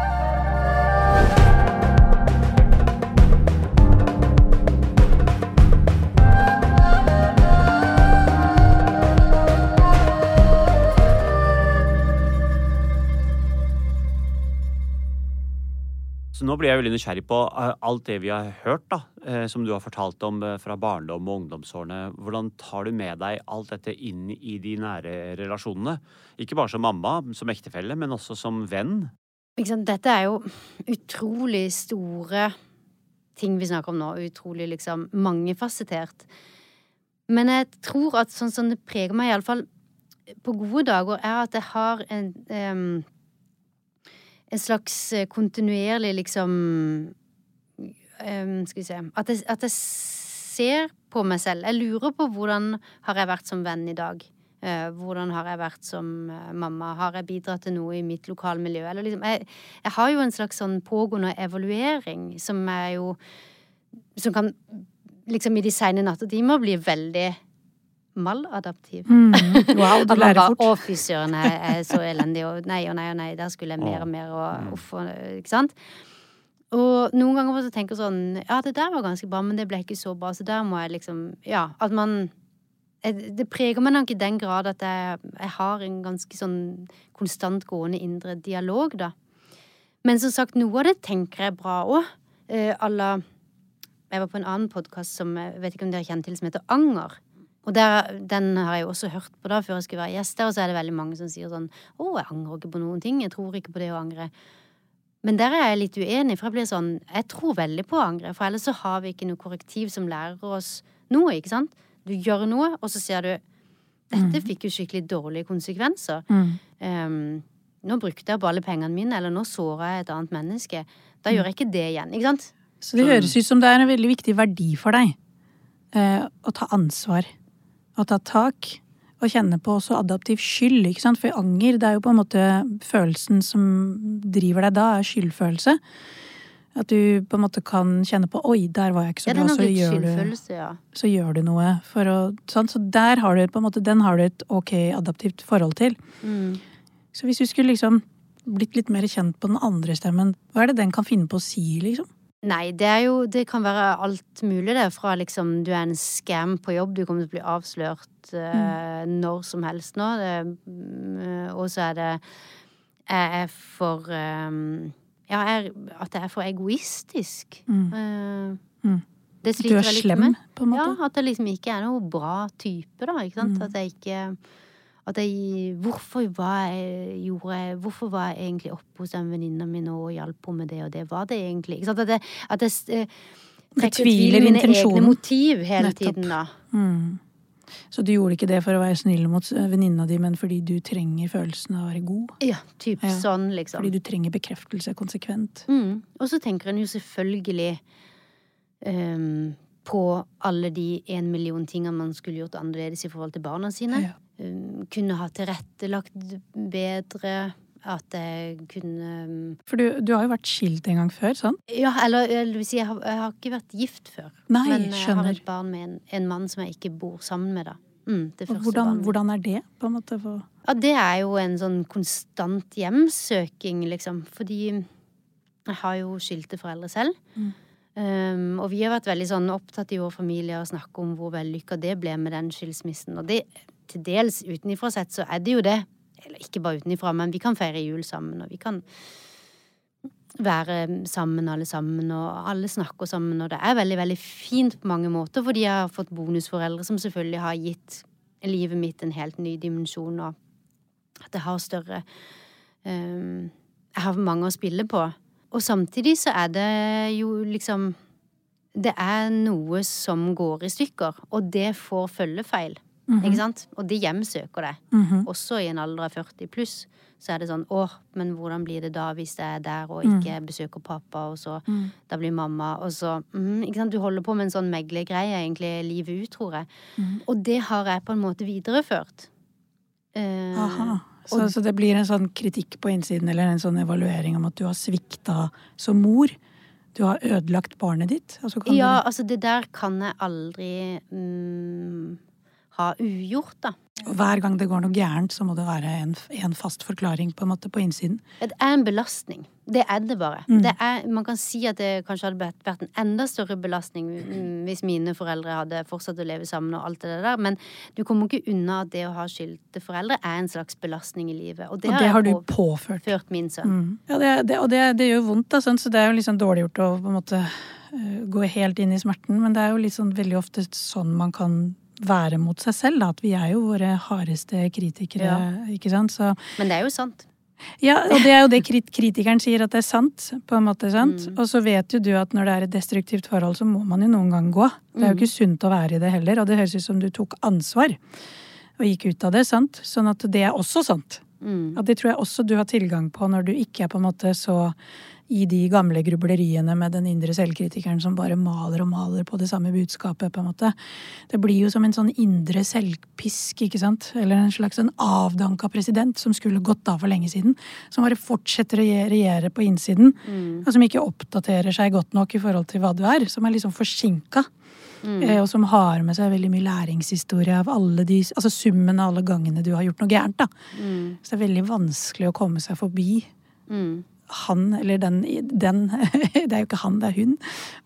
Så nå blir jeg veldig nysgjerrig på uh, alt det vi har hørt da, uh, som du har fortalt om uh, fra barndom og ungdomsårene. Hvordan tar du med deg alt dette inn i de nære relasjonene? Ikke bare som mamma, som ektefelle, men også som venn. Dette er jo utrolig store ting vi snakker om nå. Utrolig liksom mangefasettert. Men jeg tror at sånn som det preger meg i alle fall på gode dager, er at jeg har en... Um, en slags kontinuerlig liksom um, skal vi se at jeg, at jeg ser på meg selv. Jeg lurer på hvordan har jeg vært som venn i dag? Uh, hvordan har jeg vært som uh, mamma? Har jeg bidratt til noe i mitt lokalmiljø? Eller liksom, jeg, jeg har jo en slags sånn pågående evaluering som er jo som kan liksom i de sene nattetimer bli veldig maladaptiv. Mm. Wow, du lærer fort. Å, fy søren, jeg er så elendig, og nei og nei og nei, der skulle jeg mer og mer, og uff, ikke sant? Og noen ganger så tenker jeg sånn, ja, det der var ganske bra, men det ble ikke så bra, så der må jeg liksom, ja, at man, det preger meg nok i den grad at jeg, jeg har en ganske sånn konstant gående indre dialog, da. Men som sagt, noe av det tenker jeg bra også. Uh, alla, jeg var på en annen podcast som, jeg vet ikke om dere kjenner til, som heter Anger. Og der, den har jeg jo også hørt på da, før jeg skulle være gjest der, og så er det veldig mange som sier sånn, å, jeg angrer ikke på noen ting, jeg tror ikke på det å angre. Men der er jeg litt uenig, for jeg blir sånn, jeg tror veldig på å angre, for ellers så har vi ikke noe korrektiv som lærer oss noe, ikke sant? Du gjør noe, og så ser du, dette fikk jo skikkelig dårlige konsekvenser. Mm. Um, nå brukte jeg på alle pengene mine, eller nå såret jeg et annet menneske. Da mm. gjør jeg ikke det igjen, ikke sant? Så det høres ut som det er en veldig viktig verdi for deg, uh, å ta ansvar. Å ta tak og kjenne på også adaptiv skyld, ikke sant? For anger, det er jo på en måte følelsen som driver deg da, er skyldfølelse. At du på en måte kan kjenne på, oi, der var jeg ikke så bra, så gjør, du, ja. så gjør du noe for å, sånn, så der har du på en måte, den har du et ok adaptivt forhold til. Mm. Så hvis du skulle liksom blitt litt mer kjent på den andre stemmen, hva er det den kan finne på å si, liksom? Nei, det er jo, det kan være alt mulig det, fra liksom, du er en scam på jobb, du kommer til å bli avslørt uh, mm. når som helst nå, det, uh, og så er det, jeg er for, um, ja, er, at jeg er for egoistisk. Mm. Uh, mm. Det du er slem, med. På en måte? Ja, at det liksom ikke er noe bra type, da, ikke sant? Mm. At jeg ikke... At jeg, hvorfor var jeg, gjorde jeg, hvorfor var jeg egentlig oppe hos en venninne min og hjalp på med det og det, var det egentlig, ikke sant? At jeg, at jeg eh, trekker tvil mine egne motiv hele Nettopp. Tiden da. Mm. Så du gjorde ikke det for å være snill mot venninna di, men fordi du trenger følelsen av å være god? Ja, typ ja. Sånn liksom. Fordi du trenger bekreftelse konsekvent. Mm. Og så tenker en jo selvfølgelig um, på alle de en million tingene man skulle gjort annerledes i forhold til barna sine. Ja. Kunne ha tilrettelagt bedre, at jeg kunne... For du, du har jo vært skilt en gang før, sånn? Ja, eller jeg vil si, jeg har, jeg har ikke vært gift før. Nei, men jeg skjønner. Har et barn med en, en mann som jeg ikke bor sammen med da. Mm, det første hvordan, barnet. Hvordan er det, på en måte? For... Ja, det er jo en sånn konstant hjemsøking, liksom. Fordi jeg har jo skilte foreldre selv. Mm. Um, og vi har vært veldig sånn opptatt i vår familie å snakke om hvor vellykket det ble med den skilsmissen. Og det til dels utenifra sett, så er det jo det. Eller ikke bare utenifra, men vi kan feire jul sammen, og vi kan være sammen alle sammen, og alle snakker sammen, og det er veldig, veldig fint på mange måter, fordi jeg har fått bonusforeldre som selvfølgelig har gitt livet mitt en helt ny dimensjon, og at jeg har større um, jeg har mange å spille på. Og samtidig så er det jo liksom det er noe som går i stykker, og det får følgefeil. Mm-hmm. Ikke sant? Og det hjemsøker det. Mm-hmm. Også i en alder av førti pluss, så er det sånn, åh, men hvordan blir det da hvis jeg er der og ikke mm. besøker pappa, og så mm. da blir mamma, og så, mm, ikke sant? Du holder på med en sånn meglegreie egentlig livet ut, tror jeg. Mm. Og det har jeg på en måte videreført. Uh, Aha. Så, og, så det blir en sånn kritikk på innsiden, eller en sånn evaluering om at du har svikta som mor. Du har ødelagt barnet ditt. Altså, kan ja, du... altså det der kan jeg aldri... Mm, ha ugjort, da. Og hver gang det går noe gærent, så må det være en, en fast forklaring på en måte på innsiden. Det er en belastning. Det er det bare. Mm. Det er, man kan si at det kanskje hadde vært en enda større belastning hvis mine foreldre hadde fortsatt å leve sammen og alt det der, men du kommer ikke unna at det å ha skilte foreldre er en slags belastning i livet. Og det, og det har, har du på, påført. Ført min sønn. Mm. Ja, det, det, og det, det gjør vondt, da, sånn, så det er jo litt sånn dårlig gjort å på en måte gå helt inn i smerten, men det er jo litt sånn veldig ofte sånn man kan være mot seg selv, da, at vi er jo våre hardeste kritikere, ja. Ikke sant? Så, men det er jo sant. Ja, og det er jo det kritikeren sier at det er sant, på en måte, sant? Mm. Og så vet jo du at når det er et destruktivt forhold, så må man jo noen gang gå. Det er jo ikke sunt å være i det heller, og det høres ut som du tok ansvar og gikk ut av det, sant? Sånn at det er også sant. Mm. At det tror jeg også du har tilgang på når du ikke er på en måte så i de gamle grubleriene med den indre selvkritikeren som bare maler og maler på det samme budskapet, på en måte. Det blir jo som en sånn indre selvpisk, ikke sant? Eller en slags en avdanka president som skulle gått av for lenge siden, som bare fortsetter å regjere på innsiden, mm. og som ikke oppdaterer seg godt nok i forhold til hva du er, som er liksom forsinka, mm. eh, og som har med seg veldig mye læringshistorie av alle de, altså summen av alle gangene du har gjort noe gærent, da. Mm. Så det er veldig vanskelig å komme seg forbi mm. han, eller den, den det er jo ikke han, det er hun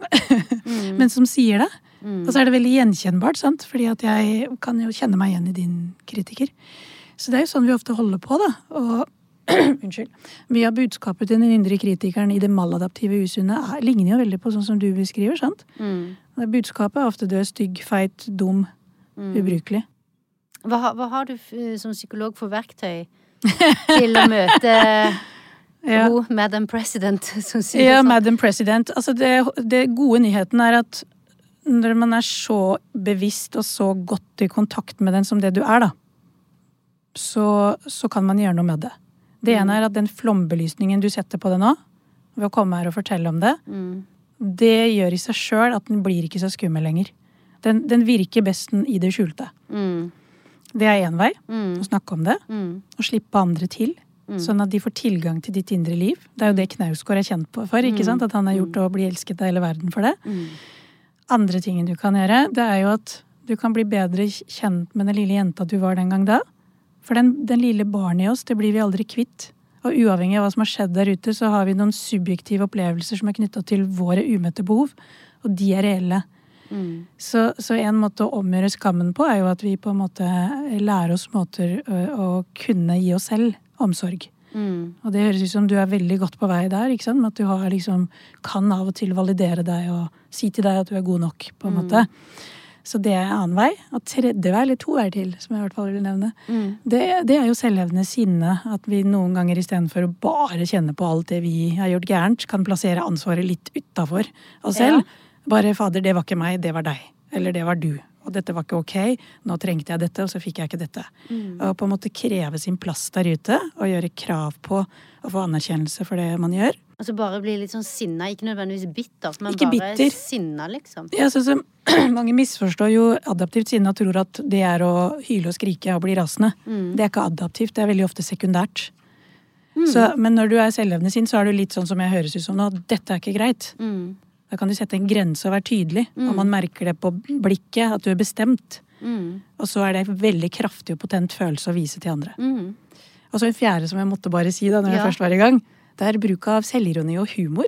mm. men som sier det mm. og så er det veldig gjenkjennbart, sant? Fordi at jeg kan jo kjenne meg igjen i din kritiker, så det er jo sånn vi ofte holder på da, og unnskyld, mye av budskapet til den indre kritikeren i det maladaptive usunne er, ligner jo veldig på sånn som du beskriver, sant? Mm. Det budskapet er ofte du er stygg, feit, dum, mm. ubrukelig. Hva, hva har du som psykolog for verktøy til å møte Ja. Oh, Madam President, som sier ja, sånn. Madam President. Altså det, det gode nyheten er at når man er så bevisst og så godt i kontakt med den som det du er, da, så, så kan man gjøre noe med det. Det mm. ene er at den flombelysningen du setter på det nå, ved å komme her og fortelle om det, mm. det gjør i seg selv at den blir ikke så skummel lenger. Den, den virker best i det skjulte. Mm. Det er en vei, mm. å snakke om det, mm. og slippe andre til. Mm. Sånn at de får tilgang til ditt indre liv. Det er jo det Knausgård er kjent på for, ikke mm. sant? At han har gjort å bli elsket av hele verden for det. Mm. Andre tingen du kan gjøre, det er jo at du kan bli bedre kjent med den lille jenta du var den gang da. For den, den lille barnet i oss, det blir vi aldri kvitt. Og uavhengig av hva som har skjedd der ute, så har vi noen subjektive opplevelser som er knyttet til våre umøtte behov, og de er reelle. Mm. Så, så en måte å omgjøre skammen på er jo at vi på en måte lærer oss måter å, å kunne gi oss selv omsorg. Mm. Og det høres ut som du er veldig godt på vei der, ikke sant? At du har liksom, kan av og til validere deg og si til deg at du er god nok, på en Mm. måte. Så det er annen vei. Og tredje vei, eller to veier til, som jeg i hvert fall vil nevne, Mm. det, det er jo selvhevdende sinne. At vi noen ganger i stedet for å bare kjenne på alt det vi har gjort gærent, kan plassere ansvaret litt utenfor oss selv. Ja. Bare, fader, det var ikke meg, det var deg. Eller det var du. Og dette var ikke ok, nå trengte jeg dette, og så fikk jeg ikke dette. Mm. Og på en måte kreve sin plass der ute, og gjøre krav på å få anerkjennelse for det man gjør. Altså bare bli litt sånn sinna, ikke nødvendigvis bitter, men Ikke bare bitter. sinna, liksom. Ja, så, så, mange misforstår jo adaptivt sinne og tror at det er å hyle og skrike og bli rasende. Mm. Det er ikke adaptivt, det er veldig ofte sekundært. Mm. Så, men når du er selvlevende sinn, så er du litt sånn som jeg høres ut som nå, dette er ikke greit. Mm. Da kan du sette en grense og være tydelig, Mm. og man merker det på blikket, at du er bestemt. Mm. Og så er det en veldig kraftig og potent følelse å vise til andre. Mm. Og så en fjerde som jeg måtte bare si da, når jeg Ja. først var i gang, det er bruk av selvironi og humor.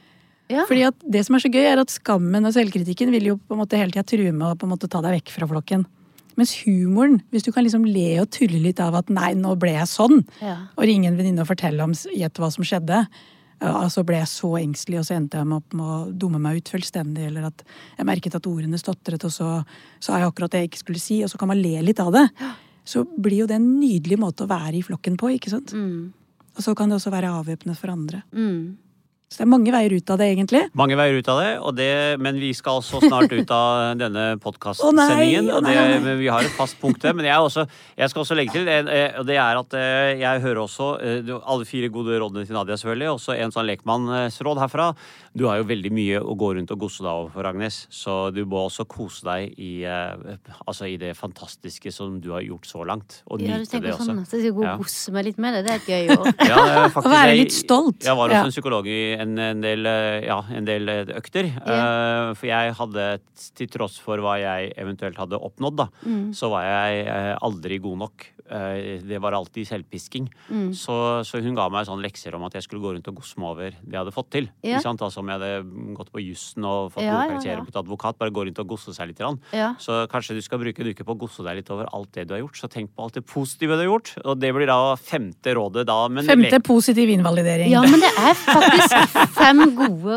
Ja. Fordi at det som er så gøy, er at skammen og selvkritikken vil jo på en måte hele tida true med å på en måte ta deg vekk fra flokken. Mens humoren, hvis du kan liksom le og tulle litt av at nei, nå ble jeg sånn, Ja. og ringe en venninne og fortelle om gjett hva som skjedde, og så ble jeg så engstelig, og så endte jeg med opp med å dumme meg ut fullstendig, eller at jeg merket at ordene stotret, og så sa jeg akkurat det jeg ikke skulle si, og så kan man le litt av det. Så blir jo det en nydelig måte å være i flokken på, ikke sant? Mm. Og så kan det også være avvæpnende for andre. Mm. Så det er mange veier ut av det, egentlig. Mange veier ut av det, og det, men vi skal så snart ut av denne Å podcastsendingen. nei, å og nei, det, å nei. men vi har et fast punkt der. Men jeg, er også, jeg skal også legge til, eh, og det er at eh, jeg hører også eh, du- alle fire gode rådene til Nadia selvfølgelig, også en sånn lekmannsråd herfra. Du har jo veldig mye å gå rundt og gosse deg overfor, Agnes, så du må også kose deg i, eh, altså i det fantastiske som du har gjort så langt, og Ja, du nyte tenker det også. sånn at jeg skal gå Ja. og gosse meg litt med det. Det er et gøy år. Ja, det er faktisk, Å være jeg- litt stolt. Jeg var hos Ja. en psykolog i en, en, del, eh, ja, en del eh, økter. Ja. Eh, for jeg hadde, til tross for hva jeg eventuelt hadde oppnådd, da, Mm. så var jeg eh, aldri god nok. Eh, det var alltid selvpisking. Mm. Så, så hun ga meg sånne lekser om at jeg skulle gå rundt og gosse meg over det jeg hadde fått til. Ja. Ikke sant? Altså om jeg hadde gått på jussen og fått Ja, gode ja, karakterer ja. på et advokat, bare gå rundt og gosse seg litt. Grann. Ja. Så kanskje du skal bruke en uke på å gosse deg litt over alt det du har gjort. Så tenk på alt det positive du har gjort. Og det blir da femte rådet da. Men Femte positiv invalidering. Ja, men det er faktisk fem gode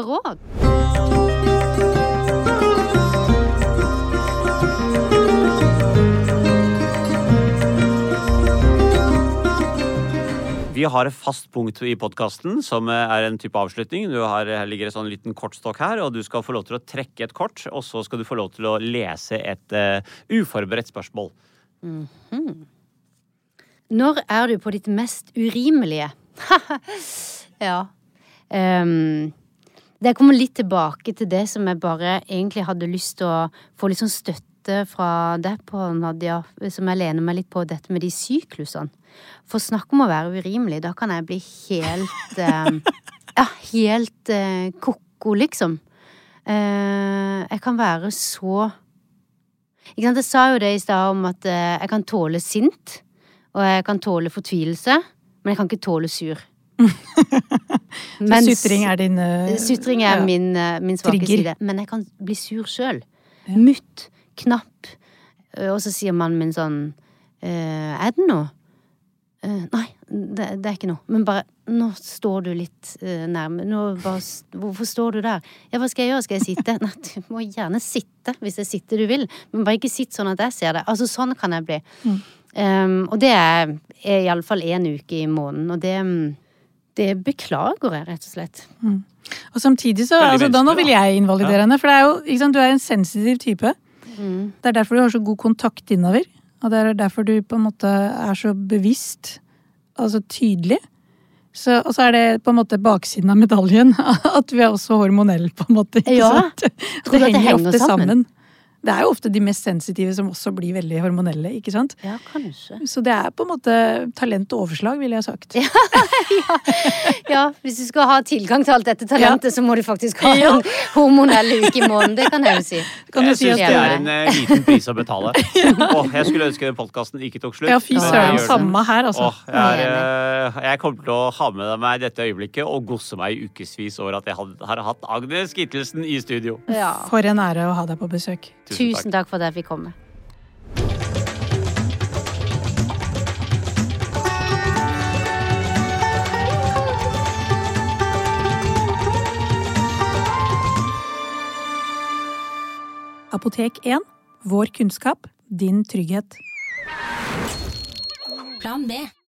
råd. Vi har et fast punkt i podcasten som er en type avslutning. Du har, her ligger en sånn liten kortstokk her, og du skal få lov til å trekke et kort, og så skal du få lov til å lese et uh, uforberedt spørsmål. Mhm. Når er du på ditt mest urimelige? Ja. Um, det kommer litt tilbake til det som jeg bare egentlig hadde lyst til å få litt sånn støtte fra deg på, Nadia, som jeg lener meg litt på dette med de syklusene. For snakk om å være urimelig, da kan jeg bli helt um, ja, helt uh, koko, liksom. Uh, jeg kan være så Ikke sant, jeg sa jo det i stad om at uh, jeg kan tåle sint, og jeg kan tåle fortvilelse, men jeg kan ikke tåle sur. Så sutring er din uh, Sutring er ja. min, uh, min svake Trigger. side. Men jeg kan bli sur sjøl. Ja. Mutt, knapp. Uh, Og så sier mannen min sånn uh, Er det noe? Uh, nei, det, det er ikke noe. Men bare nå står du litt uh, nærme. Nå bare, hvorfor står du der? Ja, hva skal jeg gjøre? Skal jeg sitte? Nei, du må gjerne sitte hvis det er sitte du vil. Men bare ikke sitt sånn at jeg ser det. Altså, sånn kan jeg bli. Mm. Um, og det er, er i alle fall en uke i måneden. Og det, det beklager jeg, rett og slett. Mm. Og samtidig så, Veldig altså, da nå menneskelig, vil jeg invalidere henne, for det er jo, ikke sant, du er en sensitiv type. Mm. Det er derfor du har så god kontakt innover, og det er derfor du på en måte er så bevisst, altså tydelig. Så, og så er det på en måte baksiden av medaljen, at vi er også hormonelle på en måte, ikke Ja, sant? tror du at det henger ofte sammen? Det er jo ofte de mest sensitive som også blir veldig hormonelle, ikke sant? Ja, kanskje. Så det er på en måte talent og overslag, vil jeg ha sagt. Ja, hvis du skal ha tilgang til alt dette talentet, så må du faktisk ha Ja. en hormonell uke i måneden. Det kan jeg jo si. Kan du Jeg si syns at det er en eh, liten pris å betale. Åh, jeg skulle ønske den podcasten ikke tok slutt. Ja, fy men søren, jeg gjør det. samme her, altså. Åh, jeg, er, eh, jeg kommer til å ha med meg dette øyeblikket og gosse meg i ukevis over at jeg had- har hatt Agnes Kittelsen i studio. Ja. For en ære å ha deg på besøk. Tusen takk for at jeg fikk komme. Apotek en. Vår kunnskap, din trygghet. Plan B.